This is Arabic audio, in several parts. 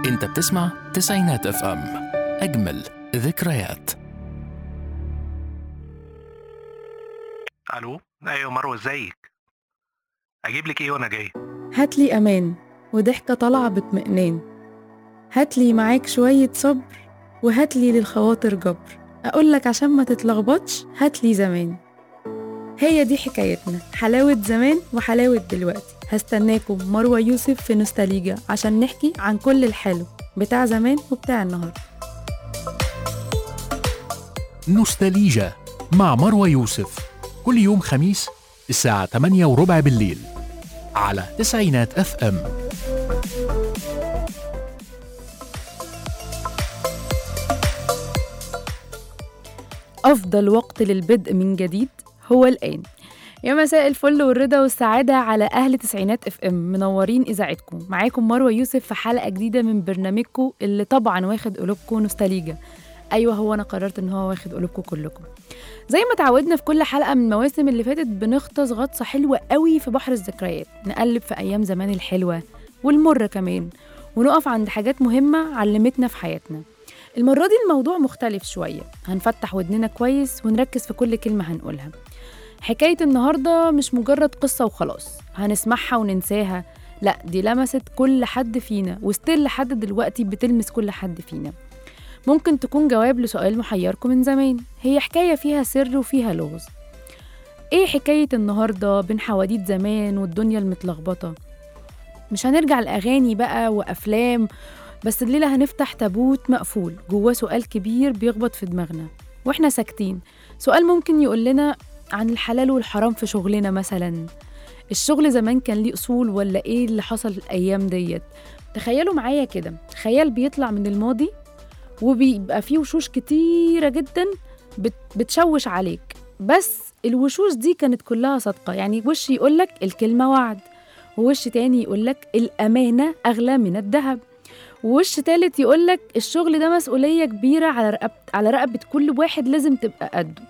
انت بتسمع تسعينات اف ام، اجمل ذكريات. الو، ايوه مروه، ازيك؟ اجيب لك ايه وانا جاي؟ هاتلي أمان وضحكة طالعة باطمئنان، هاتلي معاك شوية صبر، وهاتلي للخواطر جبر. أقولك عشان ما تتلخبطش هاتلي زمان. هي دي حكايتنا، حلاوة زمان وحلاوة دلوقتي. هستناكم مروة يوسف في نوستاليجا عشان نحكي عن كل الحلو بتاع زمان وبتاع النهاردة. نوستاليجا مع مروة يوسف، كل يوم خميس الساعة 8:15 بالليل على تسعينات اف ام. أفضل وقت للبدء من جديد هو الآن. يا مساء الفل والرضا والسعادة على أهل تسعينات اف ام، منورين إذاعتكم. معاكم مروة يوسف في حلقة جديدة من برنامجكم اللي طبعا واخد قلوبكم نوستاليجا. أيوة، هو أنا قررت إن هو واخد قلوبكم كلكم. زي ما تعودنا في كل حلقة من المواسم اللي فاتت، بنغطس غطسة حلوة قوي في بحر الذكريات، نقلب في أيام زمان الحلوة والمرة كمان، ونقف عند حاجات مهمة علمتنا في حياتنا. المرة دي الموضوع مختلف شوية، هنفتح ودننا كويس ونركز في كل كلمة هنقولها. حكاية النهاردة مش مجرد قصة وخلاص هنسمعها وننساها، لا دي لمست كل حد فينا، وستيل لحد دلوقتي بتلمس كل حد فينا. ممكن تكون جواب لسؤال محيركم من زمان، هي حكاية فيها سر وفيها لغز. ايه حكاية النهاردة بين حواديت زمان والدنيا المتلخبطة؟ مش هنرجع لأغاني بقى وأفلام، بس الليلة هنفتح تابوت مقفول جواه سؤال كبير بيخبط في دماغنا واحنا ساكتين. سؤال ممكن يقول لنا عن الحلال والحرام في شغلنا مثلا. الشغل زمان كان ليه أصول ولا ايه اللي حصل الأيام ديت؟ تخيلوا معايا كده، خيال بيطلع من الماضي وبيبقى فيه وشوش كتيرة جدا بتشوش عليك، بس الوشوش دي كانت كلها صادقة. يعني وش يقولك الكلمة وعد، ووش تاني يقولك الأمانة أغلى من الذهب، ووش تالت يقولك الشغل ده مسؤولية كبيرة على رقبة كل واحد لازم تبقى قده.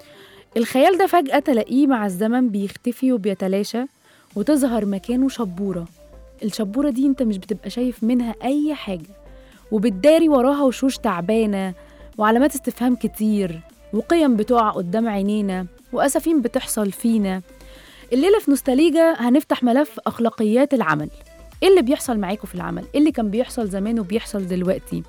الخيال ده فجأة تلاقيه مع الزمن بيختفي وبيتلاشى، وتظهر مكانه شبورة. الشبورة دي انت مش بتبقى شايف منها أي حاجة، وبتداري وراها وشوش تعبانة وعلامات استفهام كتير وقيم بتقع قدام عينينا وأسفين بتحصل فينا. الليلة في نوستاليجا هنفتح ملف أخلاقيات العمل. إيه اللي بيحصل معاكم في العمل؟ إيه اللي كان بيحصل زمان وبيحصل دلوقتي؟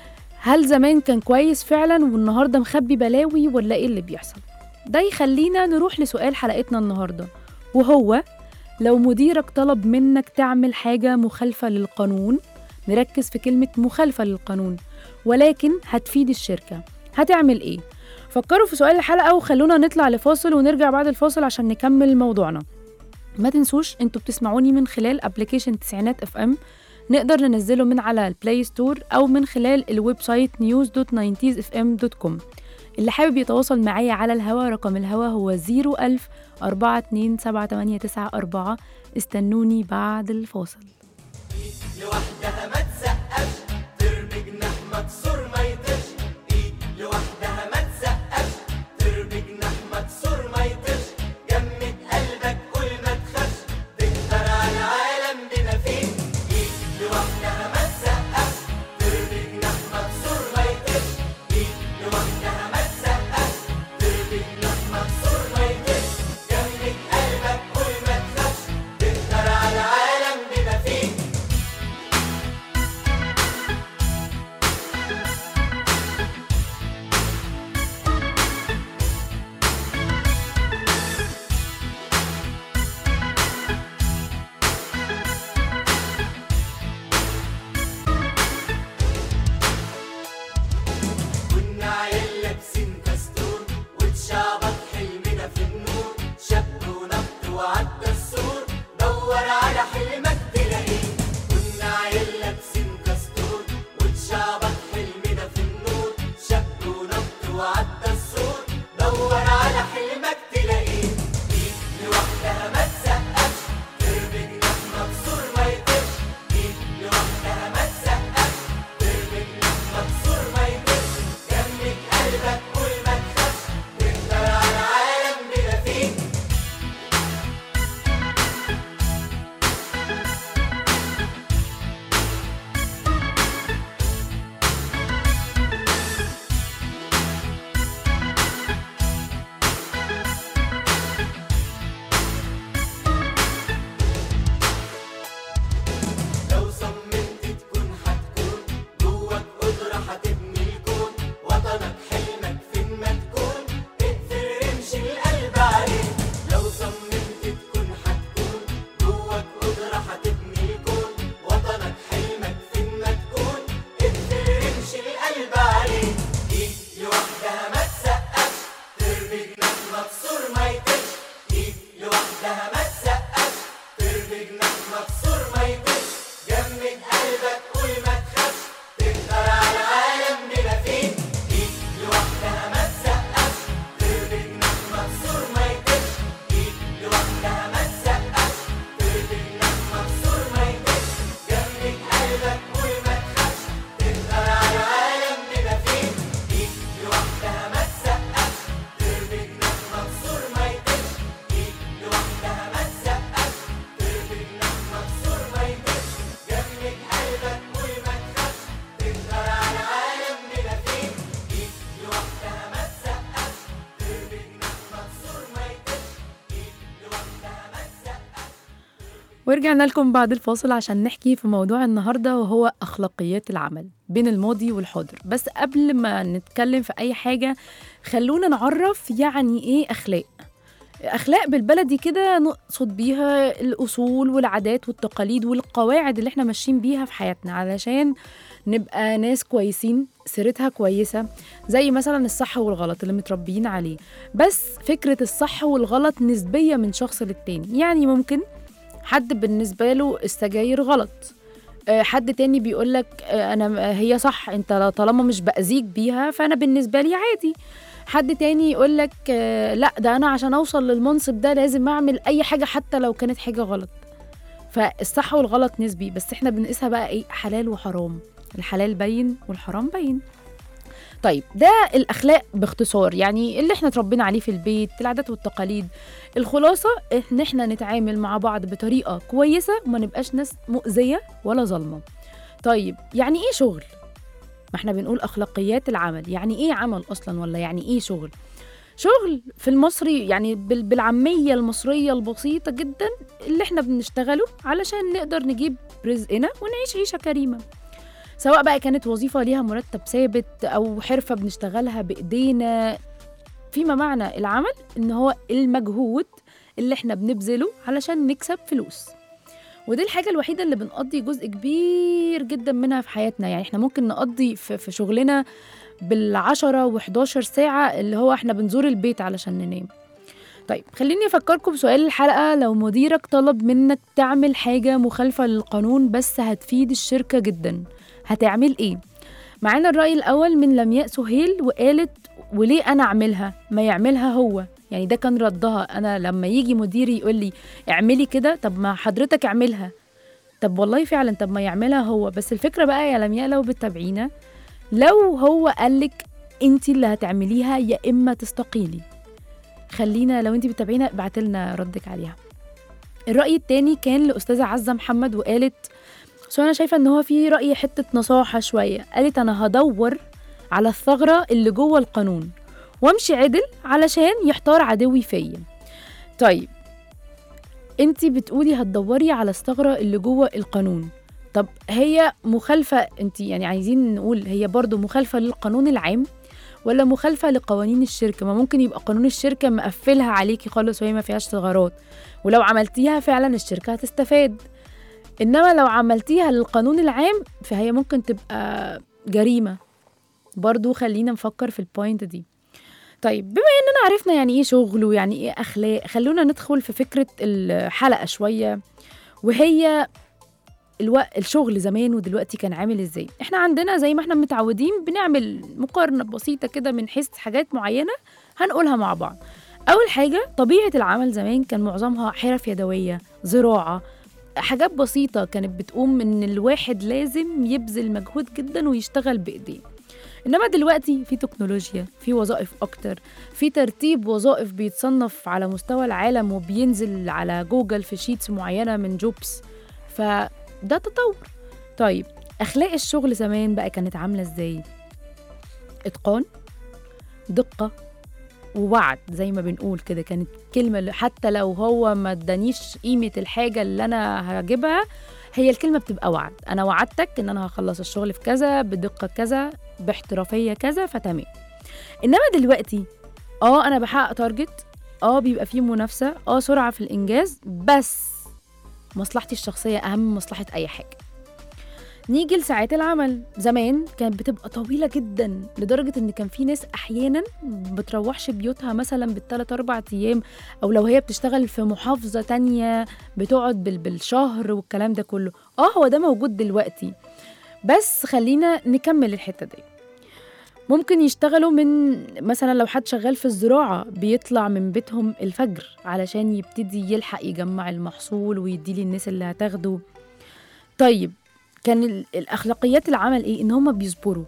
هل زمان كان كويس فعلا والنهاردة مخبي بلاوي، ولا إيه اللي بيحصل؟ ده يخلينا نروح لسؤال حلقتنا النهاردة، وهو لو مديرك طلب منك تعمل حاجة مخالفة للقانون، نركز في كلمة مخالفة للقانون، ولكن هتفيد الشركة، هتعمل إيه؟ فكروا في سؤال الحلقة وخلونا نطلع لفاصل ونرجع بعد الفاصل عشان نكمل موضوعنا. ما تنسوش انتوا بتسمعوني من خلال ابليكيشن تسعينات اف ام، نقدر ننزله من على البلاي ستور او من خلال الويب سايت news.90sfm.com. اللي حابب يتواصل معايا على الهوا، رقم الهوا هو 010427894. استنوني بعد الفاصل. لوحدها ما تسقفش، ترمي جناح مكسور ما يطيرش. ايد لوحدها ما تسقفش، ترمي جناح مكسور ما يطيرش. جمد قلبك قول ما تخافش، تقدر على العالم بما فيه. ايد لوحدها ما تسقفش، ترمي جناح مكسور ما يطيرش. ايد لوحدها ما تسقفش، ترمي جناح مكسور ما يطيرش. جمد قلبك قول ما تخافش، تقدر على العالم بما فيه. كنا عيال لابسين كاستور واتشعبط حلمنا في النور. شاب ونط وعدى السور، دور على حلمك تلاقيه. كنا عيال لابسين كاستور واتشعبط حلمنا في النور. شاب ونط وعدى السور، دور على حلمك تلاقيه. ايد لوحدها ما تسقفش، ترمي جناح مكسور ما يطيرش. ايد لوحدها ما تسقفش، ترمي جناح مكسور ما يطيرش. جمد قلبك قول ما تخافش، تقدر على العالم بما فيه. بجناح مكسور ما يطيرش، جمد قلبك قول ما تخافش، تقدر على العالم بلا فين، ايد لوحدها ما تسقفش، طير بجناح مكسور ما يطيرش، ايد لوحدها ما تسقفش، طير بجناح مكسور ما يطيرش، جمد قلبك قول ما تخافش، تقدر على العالم بلا فين، ايد لوحدها ما تسقفش، طير بجناح مكسور ما يطيرش، ايد لوحدها ما تسقفش، طير بجناح مكسور ما يطيرش، جمد قلبك قول ما تخافش، تقدر على العالم بلا فين، ايد لوحدها ما تسقفش، طير بجناح مكسور ما يطيرش، ايد لوحدها ما تسقفش. ورجعنا لكم بعد الفاصل عشان نحكي في موضوع النهاردة، وهو أخلاقيات العمل بين الماضي والحاضر. بس قبل ما نتكلم في أي حاجة خلونا نعرف يعني إيه أخلاق. أخلاق بالبلدي كده نقصد بيها الأصول والعادات والتقاليد والقواعد اللي احنا ماشيين بيها في حياتنا علشان نبقى ناس كويسين سيرتها كويسة، زي مثلا الصح والغلط اللي متربيين عليه. بس فكرة الصح والغلط نسبية من شخص للتاني، يعني ممكن حد بالنسبة له السجاير غلط، حد تاني بيقولك هي صح، انت طالما مش بأذيك بيها فأنا بالنسبة لي عادي. حد تاني يقولك لا ده أنا عشان أوصل للمنصب ده لازم أعمل أي حاجة حتى لو كانت حاجة غلط. فالصح والغلط نسبي، بس احنا بنقيسها بقى ايه؟ حلال وحرام. الحلال بين والحرام بين. طيب ده الأخلاق باختصار، يعني اللي احنا اتربينا عليه في البيت، العادات والتقاليد. الخلاصة ان احنا نتعامل مع بعض بطريقة كويسة وما نبقاش ناس مؤذية ولا ظلمة. طيب يعني ايه شغل؟ ما احنا بنقول أخلاقيات العمل، يعني ايه عمل أصلا ولا يعني ايه شغل؟ شغل في المصري يعني بالعامية المصرية البسيطة جدا اللي احنا بنشتغله علشان نقدر نجيب رزقنا ونعيش عيشة كريمة، سواء بقى كانت وظيفة ليها مرتب ثابت أو حرفة بنشتغلها بإيدينا. فيما معنى العمل إن هو المجهود اللي احنا بنبذله علشان نكسب فلوس، ودي الحاجة الوحيدة اللي بنقضي جزء كبير جدا منها في حياتنا. يعني احنا ممكن نقضي في شغلنا بال10 و11 ساعة اللي هو احنا بنزور البيت علشان ننام. طيب خليني أفكركم بسؤال الحلقة: لو مديرك طلب منك تعمل حاجة مخالفة للقانون بس هتفيد الشركة جدا، هتعمل ايه؟ معانا الرأي الأول من لمياء سهيل وقالت وليه أنا أعملها؟ ما يعملها هو. يعني ده كان ردها: أنا لما يجي مديري يقول لي اعملي كده، طب ما حضرتك اعملها. طب والله فعلا، طب ما يعملها هو. بس الفكرة بقى يا لمياء لو بتتابعينا، لو هو قالك انتي اللي هتعمليها يا إما تستقيلي، خلينا لو انتي بتتابعينا ابعتلنا ردك عليها. الرأي التاني كان لأستاذة عزة محمد وقالت أنا شايفة ان هو في رأي حتة نصاحة شوية. قالت أنا هدور على الثغرة اللي جوه القانون وامشي عدل علشان يحتار عدوي فيا. طيب انتي بتقولي هتدوري على الثغرة اللي جوه القانون، طب هي مخالفة، انتي يعني عايزين نقول هي برضو مخالفة للقانون العام ولا مخالفة لقوانين الشركة؟ ما ممكن يبقى قانون الشركة مقفلها عليكي خالص وهي ما فيهاش ثغرات، ولو عملتيها فعلا الشركة هتستفاد. إنما لو عملتيها للقانون العام فهي ممكن تبقى جريمة. برضو خلينا نفكر في البوينت دي. طيب بما إننا عرفنا يعني إيه شغل ويعني إيه أخلاق، خلونا ندخل في فكرة الحلقة شوية، وهي الشغل زمان ودلوقتي كان عامل إزاي. إحنا عندنا زي ما إحنا متعودين بنعمل مقارنة بسيطة كده من حيث حاجات معينة هنقولها مع بعض. أول حاجة، طبيعة العمل زمان كان معظمها حرف يدوية، زراعة، حاجات بسيطة كانت بتقوم إن الواحد لازم يبذل مجهود جدا ويشتغل بإيديه. إنما دلوقتي في تكنولوجيا، في وظائف أكتر، في ترتيب وظائف بيتصنف على مستوى العالم وبينزل على جوجل في شيتس معينة من جوبس، فده تطور. طيب أخلاق الشغل زمان بقى كانت عاملة إزاي؟ إتقان، دقة، ووعد. زي ما بنقول كده، كانت كلمة حتى لو هو ما ادانيش قيمة الحاجة اللي أنا هجيبها، هي الكلمة بتبقى وعد. أنا وعدتك إن أنا هخلص الشغل في كذا بدقة كذا باحترافية كذا، فتمام. إنما دلوقتي أنا بحقق تارجت، بيبقى فيه منافسة، سرعة في الإنجاز، بس مصلحتي الشخصية أهم من مصلحة أي حاجة. نيجي لساعات العمل. زمان كانت بتبقى طويلة جدا لدرجة ان كان في ناس احيانا بتروحش بيوتها مثلا بال3-4 ايام، او لو هي بتشتغل في محافظة تانية بتقعد بالشهر والكلام ده كله. هو ده موجود دلوقتي، بس خلينا نكمل الحتة دي. ممكن يشتغلوا من مثلا لو حد شغال في الزراعة بيطلع من بيتهم الفجر علشان يبتدي يلحق يجمع المحصول ويدي للناس اللي هتاخده. طيب كان الأخلاقيات العمل إيه؟ إن هم بيصبروا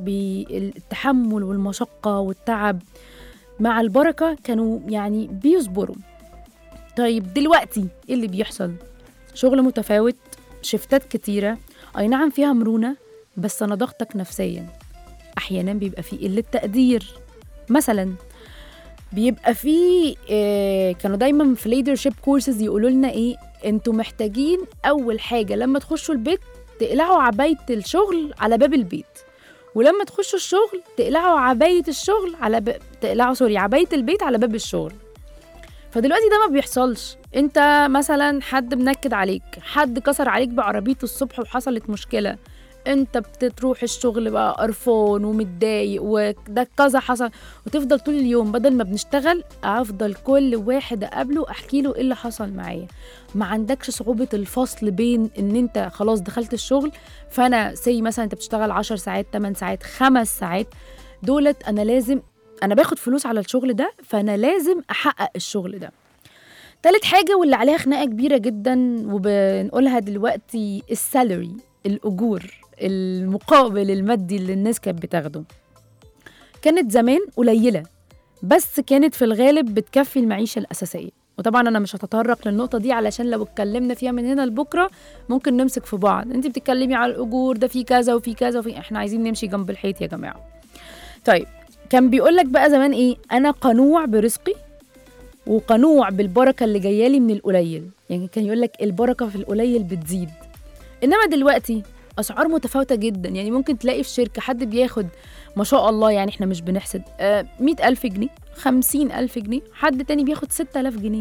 بالتحمل والمشقة والتعب مع البركة، كانوا يعني بيصبروا. طيب دلوقتي إيه اللي بيحصل؟ شغل متفاوت، شفتات كتيرة، أي نعم فيها مرونة، بس أنا ضغطك نفسياً. أحياناً بيبقى فيه قلة تقدير. مثلاً بيبقى فيه كانوا دايماً في leadership courses يقولوا لنا إيه؟ أنتوا محتاجين أول حاجة لما تخشوا البيت تقلعوا عباية الشغل على باب البيت، ولما تخشوا الشغل تقلعوا عباية الشغل على عباية البيت على باب الشغل. فدلوقتي ده ما بيحصلش. انت مثلا حد منكد عليك، حد كسر عليك بعربيته الصبح وحصلت مشكلة، انت بتروح الشغل بقى قرفان ومتضايق وده كذا حصل، وتفضل طول اليوم بدل ما بنشتغل افضل كل واحد اقابله احكي له ايه اللي حصل معايا. ما عندكش صعوبة الفصل بين ان انت خلاص دخلت الشغل، فانا مثلا انت بتشتغل 10 ساعات 8 ساعات 5 ساعات دولت، انا باخد فلوس على الشغل ده، فانا لازم احقق الشغل ده. تالت حاجة واللي عليها خناقة كبيرة جدا وبنقولها دلوقتي، السالري، الأجور، المقابل المادي اللي الناس كانت بتاخده. كانت زمان قليلة بس كانت في الغالب بتكفي المعيشة الأساسية. وطبعا أنا مش هتطرق للنقطة دي علشان لو اتكلمنا فيها من هنا لبكرة ممكن نمسك في بعض. انت بتتكلمي على الأجور ده في كذا وفي كذا احنا عايزين نمشي جنب الحيط يا جماعة. طيب كان بيقولك بقى زمان ايه؟ أنا قنوع برزقي وقنوع بالبركة اللي جايالي من القليل. يعني كان يقولك البركة في القليل بتزيد. إنما دلوقتي أسعار متفاوتة جدا. يعني ممكن تلاقي في شركة حد بياخد ما شاء الله، يعني احنا مش بنحسد، 100,000 جنيه 50,000 جنيه، حد تاني بياخد 6,000 جنيه.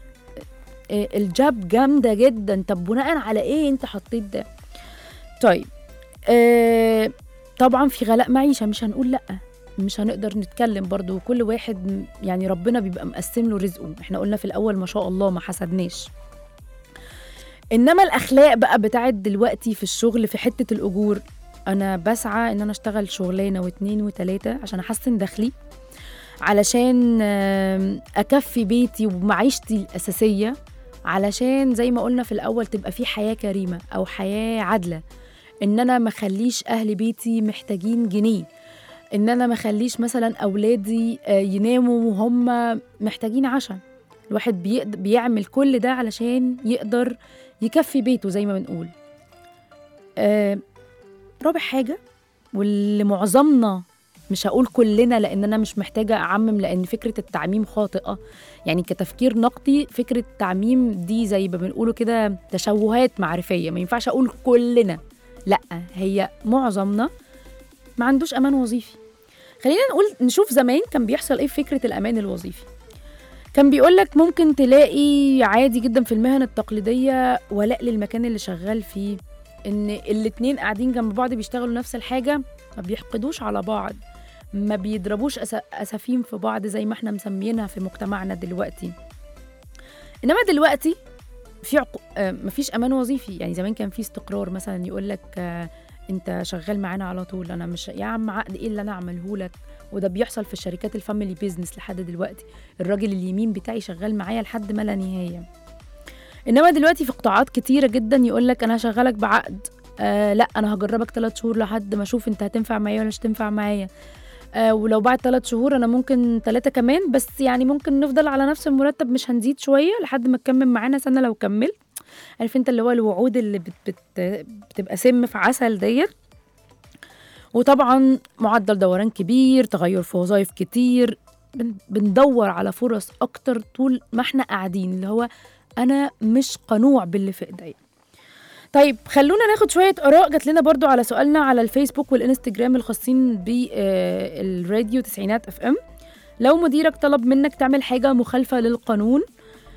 الجاب جامدة جدا. طب بناء على ايه انت حطيت ده؟ طيب طبعا في غلاء معيشة، مش هنقول لأ، مش هنقدر نتكلم برضو. كل واحد يعني ربنا بيبقى مقسم له رزقه. احنا قلنا في الأول ما شاء الله ما حسدناش. إنما الأخلاق بقى بتاعت دلوقتي في الشغل في حتة الأجور، أنا بسعى إن أنا أشتغل شغلانة و2 و3 عشان أحسن دخلي، علشان أكفي بيتي ومعيشتي الأساسية، علشان زي ما قلنا في الأول تبقى في حياة كريمة أو حياة عادلة. إن أنا ما خليش أهل بيتي محتاجين جنيه، إن أنا ما خليش مثلا أولادي يناموا وهم محتاجين عشاء. الواحد بيعمل كل ده علشان يقدر يكفي بيته زي ما بنقول. رابع حاجة واللي معظمنا، مش هقول كلنا لأن أنا مش محتاجة أعمم، لأن فكرة التعميم خاطئة. يعني كتفكير نقدي فكرة التعميم دي زي ما بنقوله كده تشوهات معرفية، ما ينفعش أقول كلنا، لأ، هي معظمنا ما عندوش أمان وظيفي. خلينا نشوف زمان كان بيحصل إيه في فكرة الأمان الوظيفي. كان بيقولك ممكن تلاقي عادي جدا في المهن التقليدية ولاء للمكان اللي شغال فيه، إن الاتنين قاعدين جنب بعض بيشتغلوا نفس الحاجة، ما بيحقدوش على بعض، ما بيضربوش أسافين في بعض زي ما احنا مسمينها في مجتمعنا دلوقتي. إنما دلوقتي في مفيش أمان وظيفي. يعني زمان كان في استقرار، مثلا يقولك انت شغال معانا على طول، انا مش يا عم عقد ايه اللي انا اعمله لك. وده بيحصل في الشركات الفاميلي بيزنس لحد دلوقتي، الراجل اليمين بتاعي شغال معايا لحد ما لا نهايه. انما دلوقتي في قطاعات كتيره جدا يقولك انا هشغلك بعقد، لا انا هجربك 3 شهور لحد ما اشوف انت هتنفع معايا ولا مش تنفع معايا، ولو بعد 3 شهور انا ممكن 3 كمان، بس يعني ممكن نفضل على نفس المرتب مش هنزيد شويه لحد ما تكمل معانا سنه لو كملت. عارف انت اللي هو الوعود اللي بتبقى سم في عسل ديت. وطبعا معدل دوران كبير، تغير في وظائف كتير، بندور على فرص اكتر طول ما احنا قاعدين، اللي هو انا مش قنوع باللي في ايديا. طيب خلونا ناخد شوية آراء جات لنا برضو على سؤالنا على الفيسبوك والإنستجرام الخاصين بالراديو تسعينات FM. لو مديرك طلب منك تعمل حاجة مخالفة للقانون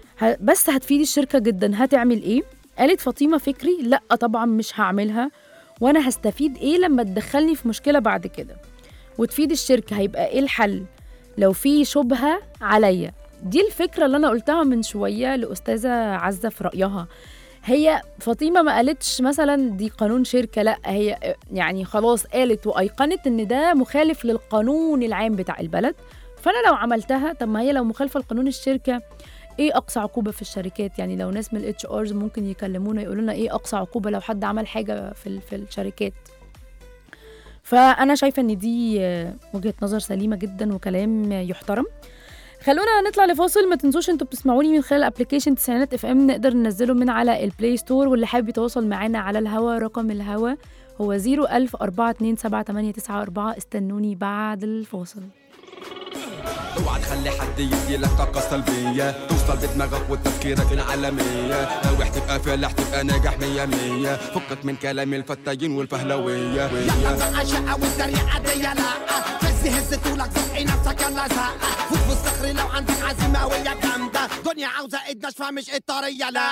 بس هتفيد الشركة جدا، هتعمل ايه؟ قالت فاطمة فكري لا طبعا مش هعملها، وانا هستفيد ايه لما تدخلني في مشكله بعد كده وتفيد الشركه، هيبقى ايه الحل لو في شبهه عليا. دي الفكره اللي انا قلتها من شويه لاستاذه عزه في رايها. هي فاطمه ما قالتش مثلا دي قانون شركه، لا هي يعني خلاص قالت وايقنت ان ده مخالف للقانون العام بتاع البلد. فانا لو عملتها، طب ما هي لو مخالفه لقانون الشركه ايه اقصى عقوبه في الشركات؟ يعني لو ناس من الاتش ارز ممكن يكلمونا يقولوا لنا ايه اقصى عقوبه لو حد عمل حاجه في الشركات. فانا شايفه ان دي وجهه نظر سليمه جدا وكلام يحترم. خلونا نطلع لفاصل. ما تنسوش انتوا بتسمعوني من خلال ابلكيشن تسعينات اف ام، نقدر ننزله من على البلاي ستور، واللي حابب يتواصل معانا على الهوا رقم الهوا هو 010427894. استنوني بعد الفاصل. اوعى تخلي حد يديلك طاقة سلبية توصل بدماغك وتفكيرك العالمية، ناوي تبقى فالح تبقى ناجح 100 فكك من كلام الفتاين والفهلوية. يلا بقى شقة والدرية عادية لا هز طولك زقي نفسك يلا زقة فوت في الصخر لو عندك عزيمة ويا جامدة دنيا عاوزة ايد ناشفة مش الطرية لا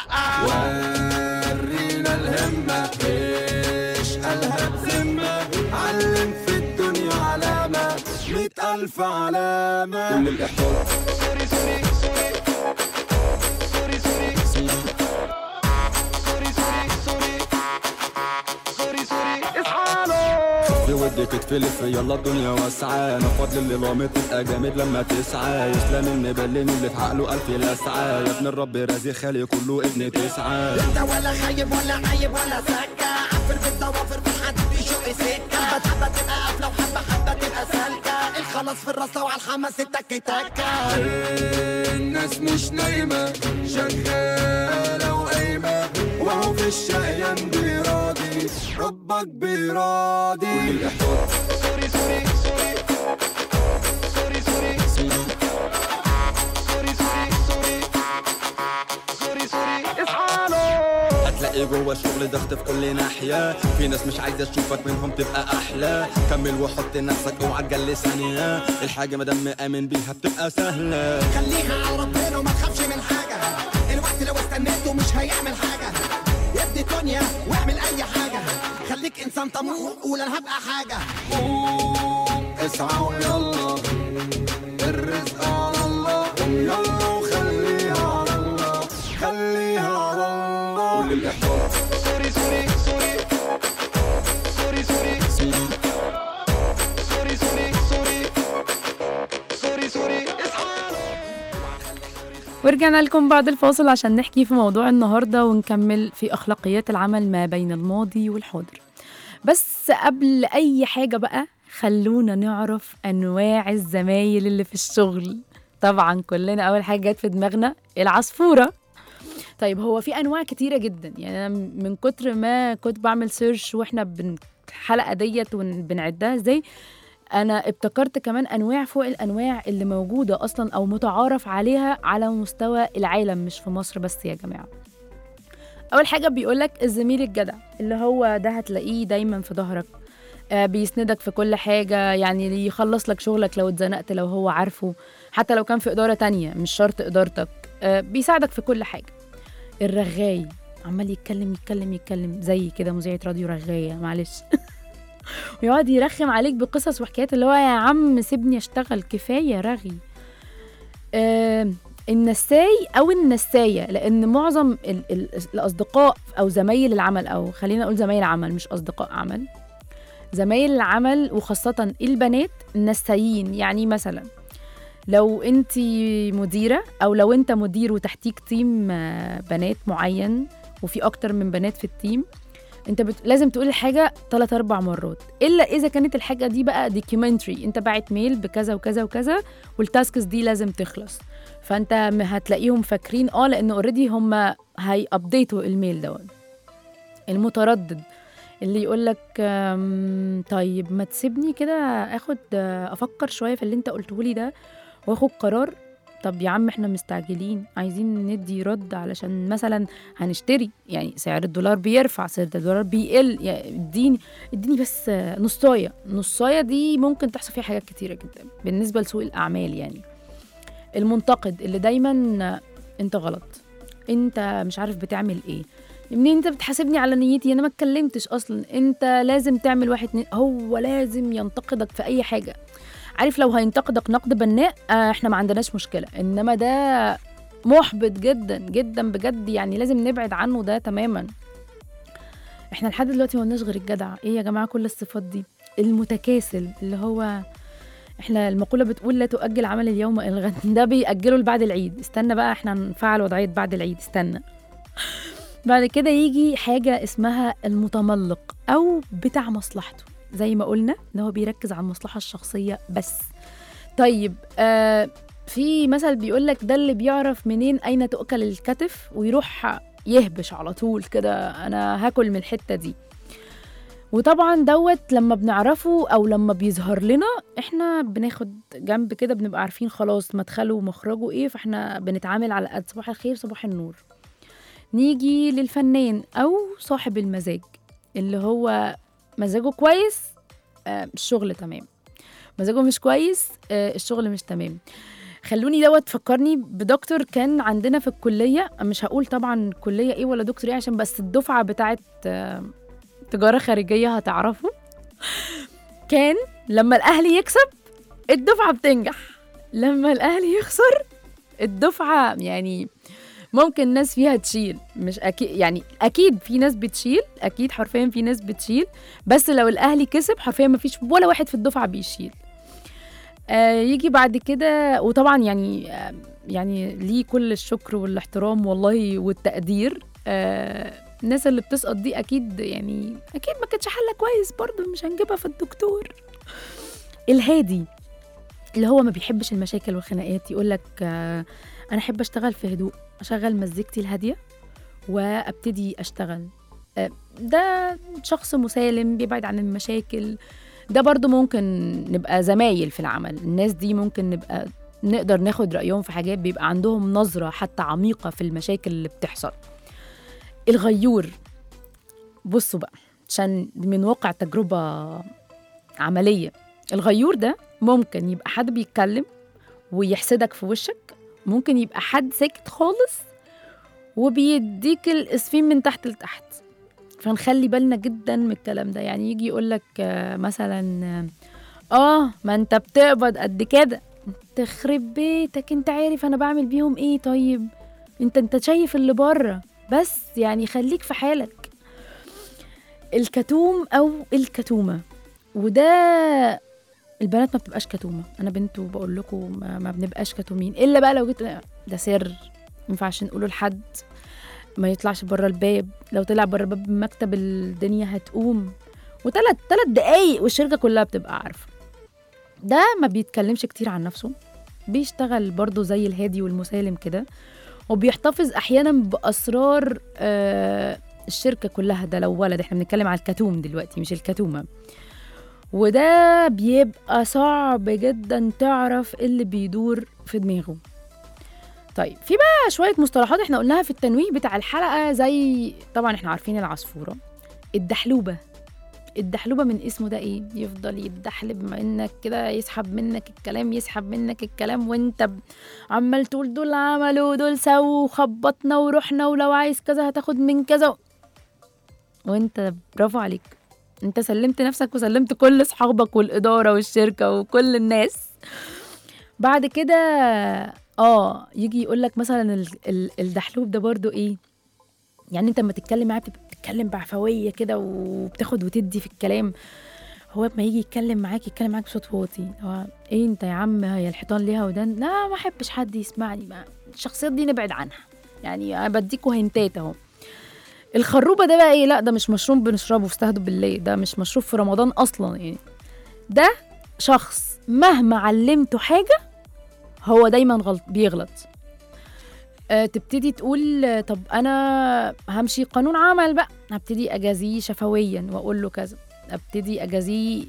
ورينا الهمة ايش قالها بذمة علم في الدنيا علامة 100,000 علامة كل الإحباط ودك تفلف يلا الدنيا واسعة، انا فضل اللي رامت تبقى جامد لما تسعى، يسلم المبلين اللي في عقله 1000 لسعة، يا ابن الرب رازق خالي كله ابن 9. انت ولا خايب ولا عايب ولا سكة، عفر بالضوافر بالحديد يشق سكة، حبة تبقى قافلة وحبة حبة تبقى سالكة، الخلاص في الرصة وعلى الحماس التك تكة. الناس مش نايمة شغالة وقايمة وهو في الشقيان بيراضي ربك بيراضي كل الإحباط. هتلاقي جوه الشغل ضغط في كل ناحية، في ناس مش عايزة تشوفك منهم تبقى أحلى، كمل وحط نفسك اوعى تجلي ثانية، الحاجة مادام مآمن بيها بتبقى سهلة، خليها على ربنا وما تخافش من حاجة، الوقت لو استنيته مش هيعمل حاجة، يبدي دنيا واعمل أي حاجة، خليك إنسان طموح قول أنا هبقى حاجة، قوم اسعى ويلا الرزق على الله، يلا وخليها على الله خليها على الله كل الإحباط. ورجعنا لكم بعد الفاصل عشان نحكي في موضوع النهاردة ونكمل في أخلاقيات العمل ما بين الماضي والحاضر. بس قبل أي حاجة بقى خلونا نعرف أنواع الزمايل اللي في الشغل. طبعا كلنا أول حاجة جت في دماغنا العصفورة. طيب هو في أنواع كتيرة جدا، يعني أنا من كتر ما كنت بعمل سيرش وإحنا الحلقة ديت وبنعدها إزاي، أنا ابتكرت كمان أنواع فوق الأنواع اللي موجودة أصلاً أو متعارف عليها على مستوى العالم مش في مصر بس يا جماعة. أول حاجة بيقولك الزميل الجدع، اللي هو ده هتلاقيه دايماً في ظهرك، بيسندك في كل حاجة، يعني يخلص لك شغلك لو اتزنقت لو هو عارفه، حتى لو كان في إدارة تانية مش شرط إدارتك، بيساعدك في كل حاجة. الرغاي عمال يتكلم زي كده مذيعة راديو رغاية معلش ويقعد يرخم عليك بقصص وحكايات اللي هو يا عم سيبني اشتغل كفاية رغي. النساي أو النساية، لأن معظم الأصدقاء أو زمايل العمل، أو خلينا نقول زمايل عمل مش أصدقاء عمل، زمايل العمل وخاصة البنات نسايين. يعني مثلا لو انت مديرة أو لو انت مدير وتحتيك تيم بنات معين وفي أكتر من بنات في التيم، انت لازم تقول الحاجة 3-4 مرات، إلا إذا كانت الحاجة دي بقى دوكيومنتري، انت باعت ميل بكذا وكذا وكذا والتاسكس دي لازم تخلص، فانت هتلاقيهم فاكرين لأنه اوريدي هم هاي ابديتوا الميل دوت. المتردد اللي يقولك طيب ما تسيبني كده أفكر شوية في اللي انت قلتهولي ده واخد قرار. طب يا عم احنا مستعجلين عايزين ندي رد علشان مثلا هنشتري، يعني سعر الدولار بيرفع سعر الدولار بيقل، يعني اديني بس نصاية دي ممكن تحصل فيها حاجات كتيرة جدا بالنسبة لسوق الأعمال. يعني المنتقد اللي دايما انت غلط، انت مش عارف بتعمل ايه، منين انت بتحاسبني على نيتي؟ انا ما اتكلمتش اصلا، انت لازم تعمل 1 2. هو لازم ينتقدك في اي حاجه. عارف لو هينتقدك نقد بناء احنا ما عندناش مشكله، انما ده محبط جدا جدا بجد، يعني لازم نبعد عنه ده تماما. احنا لحد دلوقتي ما قلناش غير الجدع. ايه يا جماعه كل الصفات دي؟ المتكاسل اللي هو احنا المقوله بتقول لا تؤجل عمل اليوم الى الغد، ده بيأجله لبعد العيد. استنى بقى احنا هنفعل وضعيه بعد العيد، استنى. بعد كده يجي حاجه اسمها المتملق او بتاع مصلحته، زي ما قلنا ان هو بيركز على المصلحه الشخصيه بس. طيب في مثل بيقول لك ده اللي بيعرف منين اين تؤكل الكتف ويروح يهبش على طول كده، انا هاكل من الحته دي. وطبعا دوت لما بنعرفه او لما بيظهر لنا احنا بناخد جنب كده، بنبقى عارفين خلاص مدخله ومخرجه ايه، فاحنا بنتعامل على قد صباح الخير صباح النور. نيجي للفنان او صاحب المزاج اللي هو مزاجه كويس الشغل تمام، مزاجه مش كويس الشغل مش تمام. خلوني دوت فكرني بدكتور كان عندنا في الكلية، مش هقول طبعا كلية ايه ولا دكتور ايه عشان بس الدفعة بتاعت تجارة خارجية هتعرفه. كان لما الأهلي يكسب الدفعة بتنجح، لما الأهلي يخسر الدفعة يعني ممكن ناس فيها تشيل، مش أكيد يعني أكيد في ناس بتشيل، أكيد حرفيا في ناس بتشيل، بس لو الأهلي كسب حرفيا ما فيش ولا واحد في الدفعة بيشيل. يجي بعد كده وطبعا يعني ليه كل الشكر والاحترام والله والتقدير. الناس اللي بتسقط دي اكيد يعني اكيد ما كانتش حله كويس برضو، مش هنجيبها في الدكتور. الهادي اللي هو ما بيحبش المشاكل والخناقات، يقول لك انا احب اشتغل في هدوء، اشغل مزيكتي الهاديه وابتدي اشتغل. ده شخص مسالم بيبعد عن المشاكل. ده برضو ممكن نبقى زمايل في العمل، الناس دي ممكن نقدر ناخد رأيهم في حاجات، بيبقى عندهم نظرة حتى عميقة في المشاكل اللي بتحصل. الغيور، بصوا بقى عشان من واقع تجربة عملية، الغيور ده ممكن يبقى حد بيتكلم ويحسدك في وشك، ممكن يبقى حد ساكت خالص وبيديك الاسفين من تحت لتحت. فنخلي بالنا جدا من الكلام ده. يعني يجي يقولك مثلا ما انت بتقبض قد كده، تخرب بيتك، انت عارف انا بعمل بيهم ايه؟ طيب انت شايف اللي بره بس، يعني خليك في حالك. الكتوم او الكتومة، وده البنات ما بتبقاش كتومة، انا بنت وبقول لكم ما بنبقاش كتومين، الا بقى لو جيت ده سر مينفعش نقوله لحد، ما يطلعش بره الباب، لو طلع بره باب المكتب الدنيا هتقوم، وثلاث دقايق والشركة كلها بتبقى عارفة. ده ما بيتكلمش كتير عن نفسه، بيشتغل برضو زي الهادي والمسالم كده، وبيحتفظ أحيانا بأسرار الشركة كلها. ده لو ولد، احنا بنتكلم على الكتوم دلوقتي مش الكتومة. وده بيبقى صعب جدا تعرف اللي بيدور في دماغه. طيب في بقى شوية مصطلحات احنا قلناها في التنويه بتاع الحلقة، زي طبعا احنا عارفين العصفورة، الدحلوبة من اسمه ده ايه، يفضل يدحلب منك كده، يسحب منك الكلام وانت عمال تقول دول عملوا دول سووا وخبطنا ورحنا ولو عايز كذا هتاخد من كذا، وانت برافو عليك، انت سلمت نفسك وسلمت كل اصحابك والإدارة والشركة وكل الناس. بعد كده يجي يقولك مثلا الدحلوب ده برضو ايه، يعني انت لما تتكلم معاه بتتكلم بعفوية كده وبتاخد وتدي في الكلام، هو ما يجي يتكلم معاك بصوت واطي، هو ايه انت يا عم، هي الحيطان ليها ودان، لا ما احبش حد يسمعني، ما الشخصيات دي نبعد عنها، يعني انا بديكوا هنتات اهو. الخروبة ده بقى ايه، لا ده مش مشروب بنشربه في استهدوا بالله، ده مش مشروب في رمضان اصلا، يعني ده شخص مهما علمته حاجة هو دايما بيغلط. تبتدي تقول طب انا همشي قانون عمل بقى، هبتدي اجازيه شفويا واقول له كذا، ابتدي اجازيه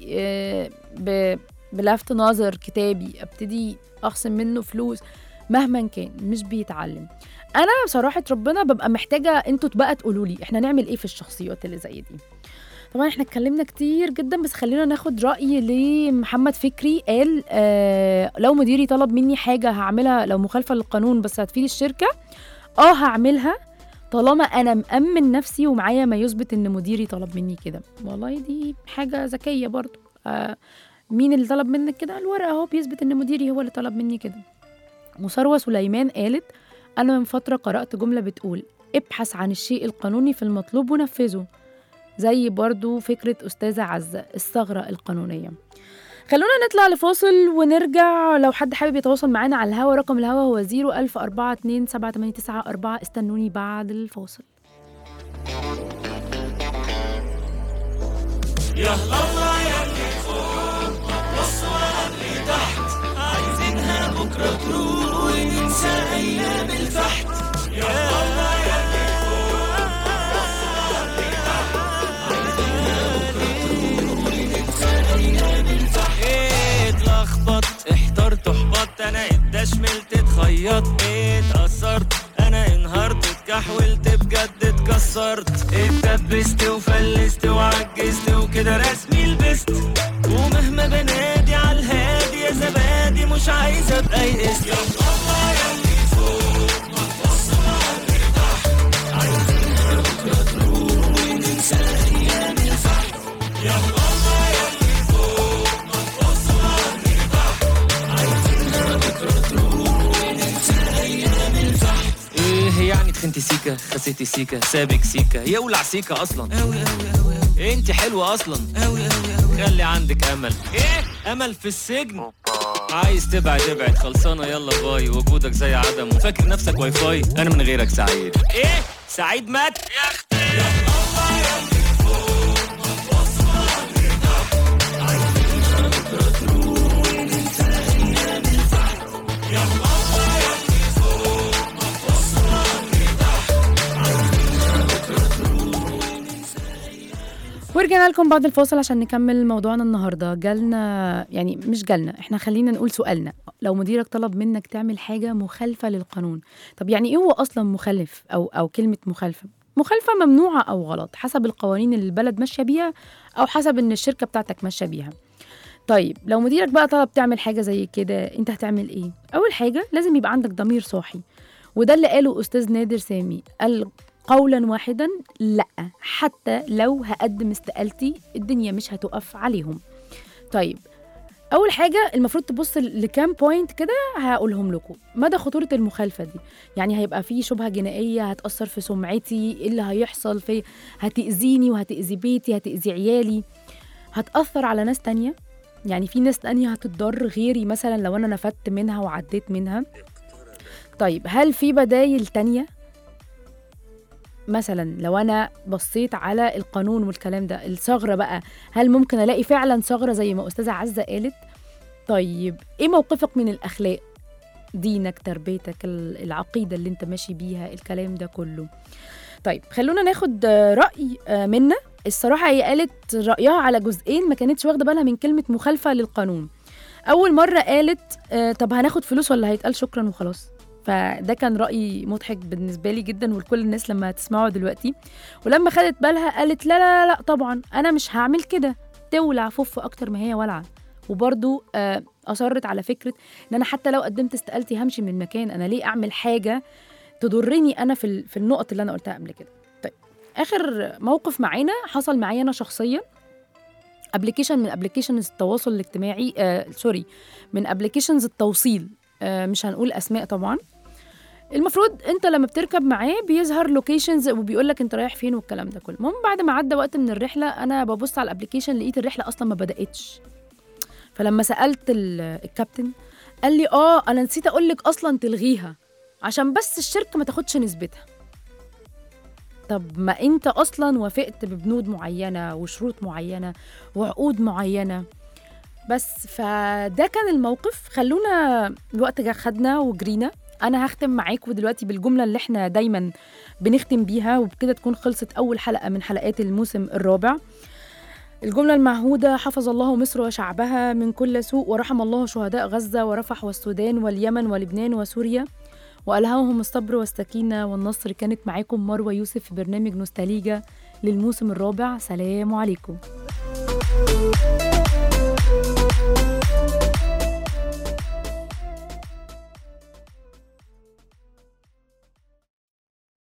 بلفت نظر كتابي، ابتدي اخصم منه فلوس، مهما كان مش بيتعلم. انا بصراحة ربنا ببقى محتاجة انتوا بقى تقولوا لي احنا نعمل ايه في الشخصيات اللي زي دي. طبعا احنا اتكلمنا كتير جدا، بس خلينا ناخد رأي لمحمد فكري. قال لو مديري طلب مني حاجة هعملها لو مخالفة للقانون بس هتفيد الشركة هعملها، طالما انا مأمن نفسي ومعايا ما يثبت ان مديري طلب مني كده. والله دي حاجة ذكية برضو. مين اللي طلب منك كده؟ الورقة اهو بيثبت ان مديري هو اللي طلب مني كده. وثروة سليمان قالت انا من فترة قرأت جملة بتقول ابحث عن الشيء القانوني في المطلوب ونفذه، زي برضو فكرة أستاذة عزة الثغرة القانونية. خلونا نطلع لفاصل ونرجع. لو حد حابب يتواصل معانا على الهوا، رقم الهوا هو 010427894. استنوني بعد الفاصل. يا الله يا اللي فوق والصورة اللي تحت، عايزينها بكرة تروح وننسى أيام الفحت. يا الله يا اللي فوق والصورة اللي تحت، عايزينها بكرة تروح وننسى أيام الفحت. اتلخبط احترت احبطت، انا اتشملت اتخيط اتأثرت، انا انهارت اتكحولت بجد اتكسرت، اتدبست وفلست وعجزت وكده رسمي لبست، ومهما بنادي على الهادي يا زبادي مش عايز ابقى يئست. يا الله يا اللي فوق ما تبص على اللي تحت، عايزينها بكره تروح وننسى ايام الفحت. يا الله يا اللي فوق ما تبص على اللي تحت، عايزينها بكره تروح وننسى ايام الفحت. ايه يعني تخنتي سيكا خسيتي سيكا سابك سيكا يولع سيكا اصلا اوي اوي اوي اوي. انت حلوه اصلا اوي اوي اوي. خلي عندك امل. ايه امل في السجن؟ عايز تبعد ابعد خلصانه يلا باي، وجودك زي عدم وفاكر نفسك واي فاي، انا من غيرك سعيد. ايه سعيد مات يا اختي. يا الله يا اللي فوق ما تبص على اللي تحت، عايزينها بكره تروح وننسى ايام الفحت. يا الله يا اللي فوق ما تبص على اللي تحت، عايزينها بكره تروح وننسى ايام. ورجعنا لكم بعد الفاصل عشان نكمل موضوعنا النهارده. جالنا يعني مش جالنا، احنا خلينا نقول سؤالنا. لو مديرك طلب منك تعمل حاجه مخالفه للقانون، طب يعني ايه هو اصلا مخالف او كلمه مخالفه؟ مخالفه ممنوعه او غلط حسب القوانين اللي البلد ماشيه بيها او حسب ان الشركه بتاعتك ماشيه بيها. طيب لو مديرك بقى طلب تعمل حاجه زي كده، انت هتعمل ايه؟ اول حاجه لازم يبقى عندك ضمير صاحي، وده اللي قاله استاذ نادر سامي، قال قولا واحدا لا، حتى لو هقدم استقالتي الدنيا مش هتقف عليهم. طيب اول حاجه المفروض تبص لكام بوينت كده هقولهم لكم. مدى خطوره المخالفه دي، يعني هيبقى في شبهه جنائيه هتاثر في سمعتي، ايه اللي هيحصل في، هتاذيني وهتاذي بيتي هتاذي عيالي، هتاثر على ناس تانية، يعني في ناس تانية هتضر غيري مثلا لو انا نفدت منها وعديت منها. طيب هل في بدايل تانية؟ مثلا لو انا بصيت على القانون والكلام ده، الثغرة بقى، هل ممكن الاقي فعلا ثغرة زي ما استاذة عزة قالت؟ طيب ايه موقفك من الاخلاق؟ دينك، تربيتك، العقيدة اللي انت ماشي بيها، الكلام ده كله. طيب خلونا ناخد رأي منا. الصراحة هي قالت رأيها على جزئين، ما كانتش واخدة بالها من كلمة مخالفة للقانون. اول مرة قالت طب هناخد فلوس ولا هيتقال شكرا وخلاص؟ فده كان رأي مضحك بالنسبة لي جدا ولكل الناس لما هتسمعوا دلوقتي. ولما خدت بالها قالت لا لا لا طبعا أنا مش هعمل كده، تولع فف أكتر ما هي ولعة. وبرضو أصرت على فكرة إن أنا حتى لو قدمت استقالتي همشي من المكان، أنا ليه أعمل حاجة تضرني أنا في النقط اللي أنا قلتها قبل كده. طيب آخر موقف معانا حصل معايا أنا شخصيا. ابلكيشن من ابلكيشنز التواصل الاجتماعي من ابلكيشنز التوصيل، مش هنقول اسماء طبعا. المفروض انت لما بتركب معاه بيظهر لوكيشنز وبيقولك انت رايح فين والكلام ده كله. المهم بعد ما عدى وقت من الرحله انا ببص على الابلكيشن لقيت الرحله اصلا ما بداتش. فلما سالت الكابتن قال لي انا نسيت اقولك اصلا تلغيها عشان بس الشركه ما تاخدش نسبتها. طب ما انت اصلا وافقت ببنود معينه وشروط معينه وعقود معينه بس. فده كان الموقف. خلونا الوقت خدنا وجرينا. انا هختم معاكم دلوقتي بالجمله اللي احنا دايما بنختم بيها، وبكده تكون خلصت اول حلقه من حلقات الموسم الرابع. الجمله المعهوده: حفظ الله مصر وشعبها من كل سوء، ورحم الله شهداء غزه ورفح والسودان واليمن ولبنان وسوريا، وألهمهم الصبر والسكينة والنصر. كانت معاكم مروة يوسف في برنامج نوستاليجا للموسم الرابع. سلام عليكم.